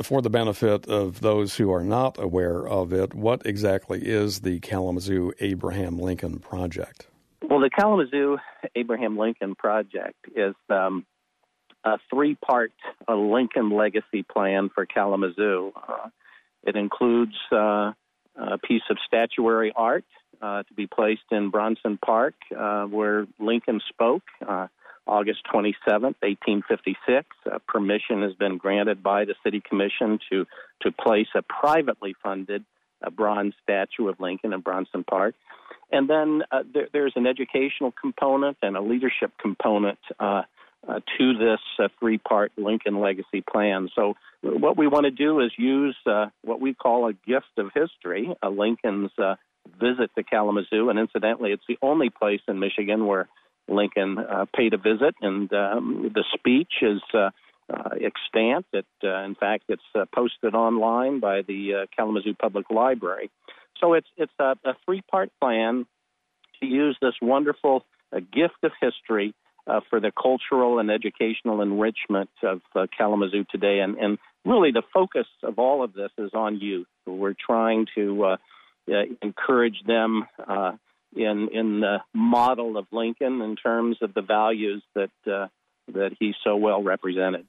For the benefit of those who are not aware of it, what exactly is the Kalamazoo Abraham Lincoln Project? Well, the Kalamazoo Abraham Lincoln Project is a three-part Lincoln legacy plan for Kalamazoo. It includes a piece of statuary art to be placed in Bronson Park, where Lincoln spoke August 27th, 1856. Permission has been granted by the City Commission to place a privately funded bronze statue of Lincoln in Bronson Park. And then there's an educational component and a leadership component to this three-part Lincoln legacy plan. So what we want to do is use what we call a gift of history, Lincoln's visit to Kalamazoo. And incidentally, it's the only place in Michigan where Lincoln paid a visit, and the speech is extant. In fact, it's posted online by the Kalamazoo Public Library. So it's a three-part plan to use this wonderful gift of history for the cultural and educational enrichment of Kalamazoo today. And really the focus of all of this is on youth. We're trying to encourage them in the model of Lincoln in terms of the values that he so well represented.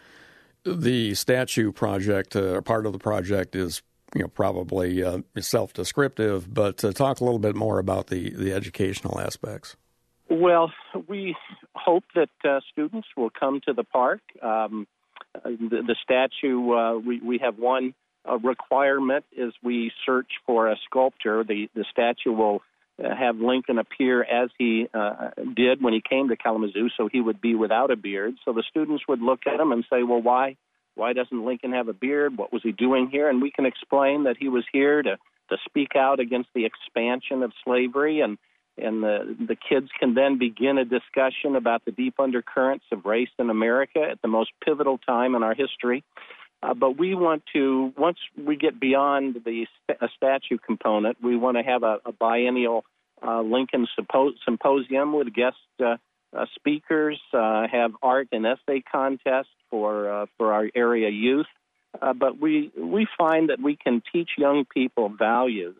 The statue project, part of the project is probably self-descriptive, but talk a little bit more about the educational aspects. Well, we hope that students will come to the park. The statue, we have one requirement is we search for a sculptor. The statue will have Lincoln appear as he did when he came to Kalamazoo, so he would be without a beard. So the students would look at him and say, well, why doesn't Lincoln have a beard? What was he doing here? And we can explain that he was here to speak out against the expansion of slavery, and the kids can then begin a discussion about the deep undercurrents of race in America at the most pivotal time in our history. But we want to, once we get beyond the statue component, we want to have a biennial Lincoln symposium with guest speakers, have art and essay contests for our area youth. But we find that we can teach young people values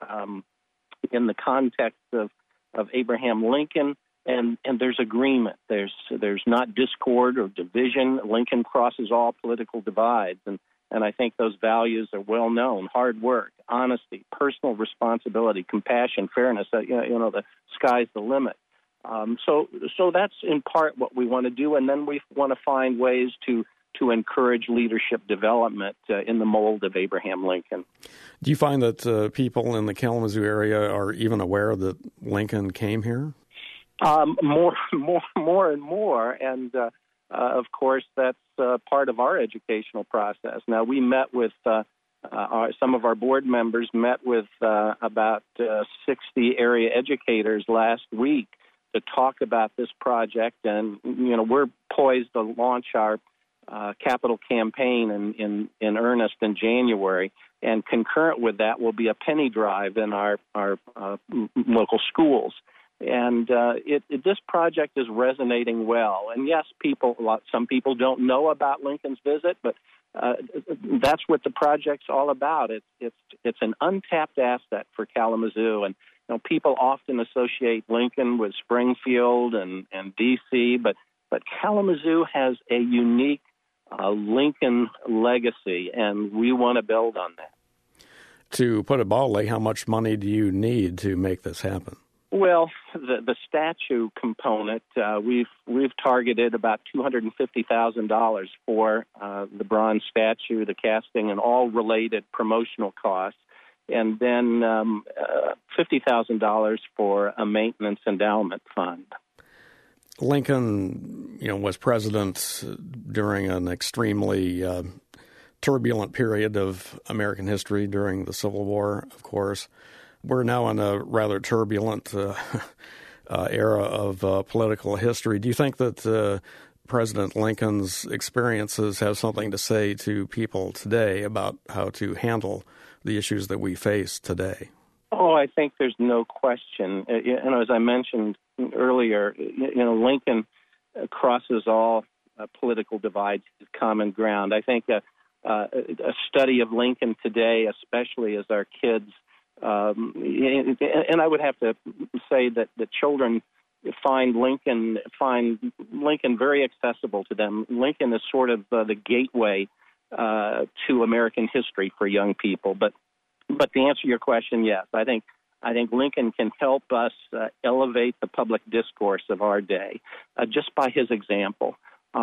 in the context of Abraham Lincoln, and there's agreement. There's not discord or division. Lincoln crosses all political divides, and I think those values are well known: hard work, honesty, personal responsibility, compassion, fairness. The sky's the limit. So that's in part what we want to do, and then we want to find ways to encourage leadership development in the mold of Abraham Lincoln. Do you find that people in the Kalamazoo area are even aware that Lincoln came here? More and more, and of course that's part of our educational process. Now we met with some of our board members met with about 60 area educators last week to talk about this project, and we're poised to launch our capital campaign in earnest in January, and concurrent with that will be a penny drive in our local schools. And this project is resonating well. And yes, some people don't know about Lincoln's visit, but that's what the project's all about. It's an untapped asset for Kalamazoo, and people often associate Lincoln with Springfield and D.C., but Kalamazoo has a unique Lincoln legacy, and we want to build on that. To put it baldly, how much money do you need to make this happen? Well, the statue component, we've targeted about $250,000 for the bronze statue, the casting, and all related promotional costs, and then $50,000 for a maintenance endowment fund. Lincoln, was president during an extremely turbulent period of American history during the Civil War, of course. We're now in a rather turbulent era of political history. Do you think that President Lincoln's experiences have something to say to people today about how to handle the issues that we face today? Oh, I think there's no question. As I mentioned earlier, Lincoln crosses all political divides, common ground. I think a study of Lincoln today, especially as our kids, and I would have to say that the children find Lincoln very accessible to them. Lincoln is sort of the gateway to American history for young people. But to answer your question, yes, I think Lincoln can help us elevate the public discourse of our day just by his example.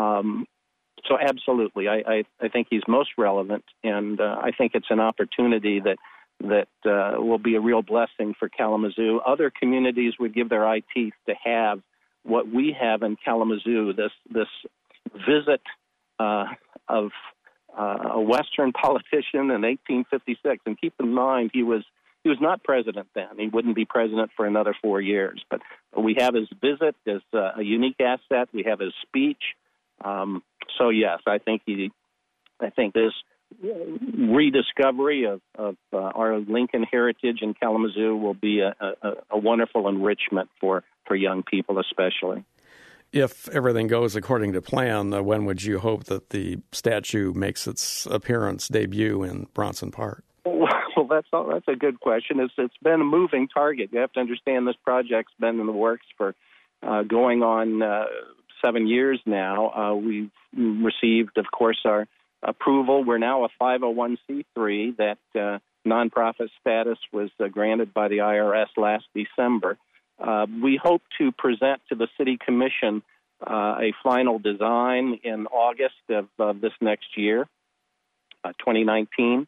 So absolutely, I think he's most relevant, and I think it's an opportunity that will be a real blessing for Kalamazoo. Other communities would give their eye teeth to have what we have in Kalamazoo, this visit of a Western politician in 1856. And keep in mind, he was not president then. He wouldn't be president for another 4 years. But we have his visit as a unique asset. We have his speech. So yes, I think this rediscovery of our Lincoln heritage in Kalamazoo will be a wonderful enrichment for young people, especially. If everything goes according to plan, when would you hope that the statue makes its debut in Bronson Park? Well, that's a good question. It's been a moving target. You have to understand this project's been in the works for going on 7 years now. We've received, of course, our approval. We're now a 501c3. That nonprofit status was granted by the IRS last December. We hope to present to the City Commission a final design in August of this next year, 2019.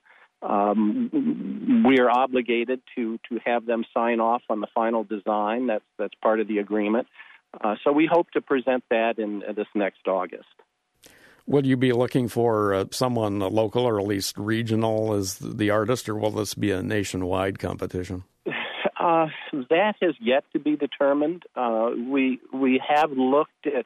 We are obligated to have them sign off on the final design. That's part of the agreement. So we hope to present that in this next August. Will you be looking for someone local or at least regional as the artist, or will this be a nationwide competition? That has yet to be determined. We have looked at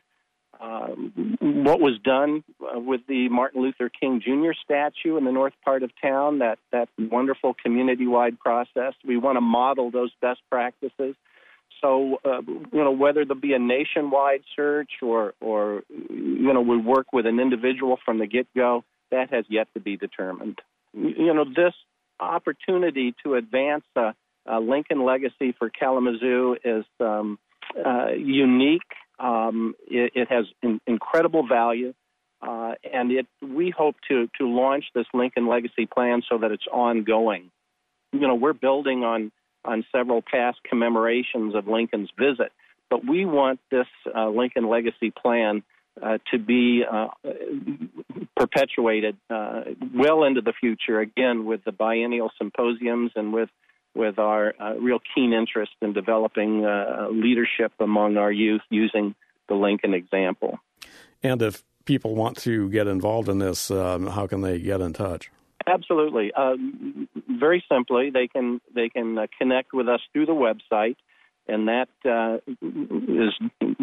what was done with the Martin Luther King Jr. statue in the north part of town, that wonderful community-wide process. We want to model those best practices. So, whether there'll be a nationwide search or we work with an individual from the get-go, that has yet to be determined. This opportunity to advance a Lincoln legacy for Kalamazoo is unique. It has incredible value, and we hope to launch this Lincoln legacy plan so that it's ongoing. We're building on several past commemorations of Lincoln's visit, but we want this Lincoln legacy plan to be perpetuated well into the future, again, with the biennial symposiums and with our real keen interest in developing leadership among our youth using the Lincoln example. And if people want to get involved in this, how can they get in touch? Absolutely. Very simply, they can connect with us through the website, and that is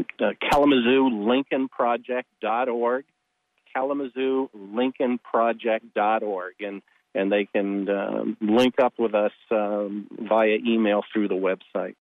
KalamazooLincolnProject.org, KalamazooLincolnProject.org, and they can link up with us via email through the website.